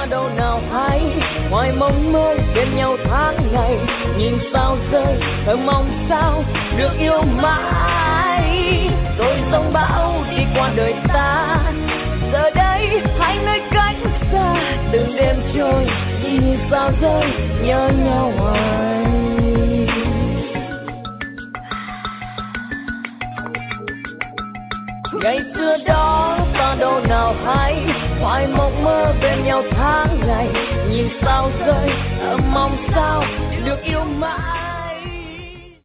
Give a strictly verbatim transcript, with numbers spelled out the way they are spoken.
ta đâu nào hay, hoài mong mơ bên nhau tháng ngày, nhìn sao rơi thầm mong sao được yêu mãi. Rồi dòng bão đi qua đời ta, giờ đây hai nơi cách xa, từng đêm trôi nhìn sao rơi nhớ nhau hoài. Ngày xưa đó ta đâu nào hay, hoài mộng mơ bên nhau tháng ngày, nhìn sao rơi thầm mong sao được yêu mãi.